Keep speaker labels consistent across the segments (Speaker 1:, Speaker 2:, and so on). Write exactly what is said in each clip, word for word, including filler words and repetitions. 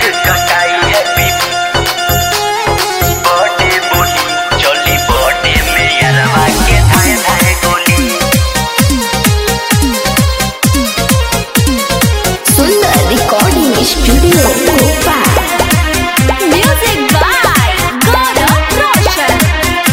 Speaker 1: कटाई happy birthday बोली चली बर्थडे में यारवा के धाए धाए गोली।
Speaker 2: Sundar recording studio Kopa. Music by Gaurav Roshan.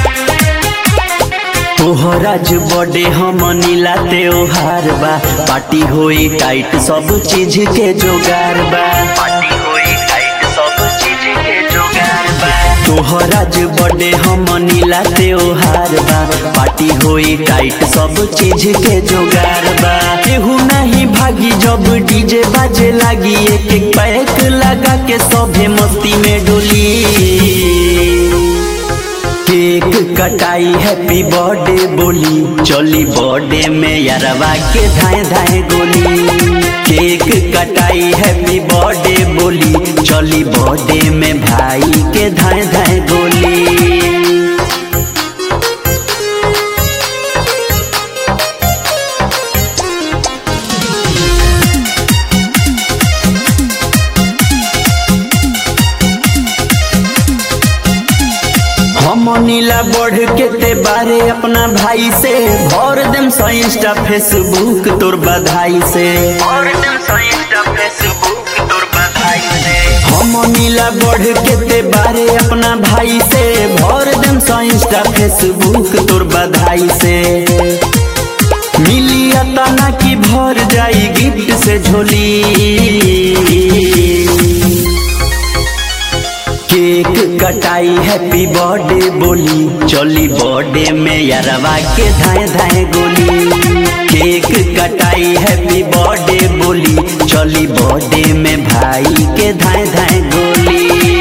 Speaker 1: तोहराज बर्थडे हमनीला त्योहार बा, पार्टी होई टाइट सब चीज के जोगार बा। पार्टी होई टाइट सब चीज के जोगार बा। तोहराज बर्थडे हमनीला त्योहार बा, पार्टी होई टाइट सब चीज के जोगार बा। केहू नहीं भागी जब डीजे बाजे लागी, एक एक पैक लगा के सभे मस्ती में डोली। केक कटाई हैप्पी बर्थडे बोली चली बर्थडे में यारवा के धाए धाए गोली। केक कटाई हैप्पी बर्थडे बोली चली बर्थडे में भाई के धाए धाए गोली। हमनीला बढ़ के ते बारे अपना भाई से, भर देम सो इंस्टा फेसबुक तोर बधाई से। भर देम सो इंस्टा फेसबुक तोर बधाई से। हमनीला बढ़ के ते बारे अपना भाई से, भर देम सो इंस्टा फेसबुक तोर बधाई से। मिली अतना की भर जाई गिफ्ट से झोली। केक कटाई हैप्पी बर्थडे बोली चली बर्थडे में यारवा के धाए धाए गोली। केक कटाई हैप्पी बर्थडे बोली चली बर्थडे में भाई के धाए धाए गोली।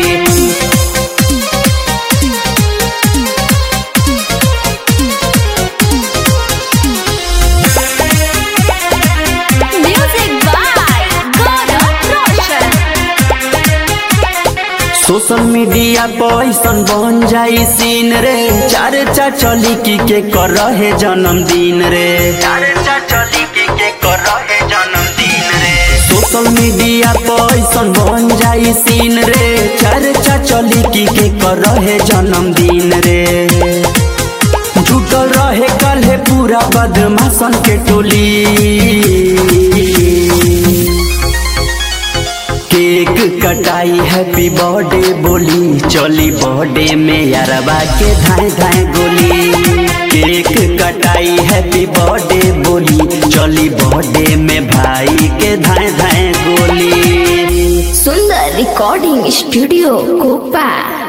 Speaker 1: सोशल मीडिया पर ऐसन बन जाई सीन रे, चर्चा चली की के कर रहे जन्मदिन रे। चर्चा चली की के कर रहे जन्मदिन रे। सोशल मीडिया पर ऐसन बन जाई सीन रे, चर्चा चली की के कर रहे जन्मदिन रे। जुटल रहे कल पूरा बदमाशन के टोली। केक कटाई हैप्पी बर्थडे बोली चली बर्थडे में यारवा के धाए धाए गोली। केक कटाई हैप्पी बर्थडे बोली चली बर्थडे में भाई के धाए धाए गोली।
Speaker 2: Sundar recording studio Copa.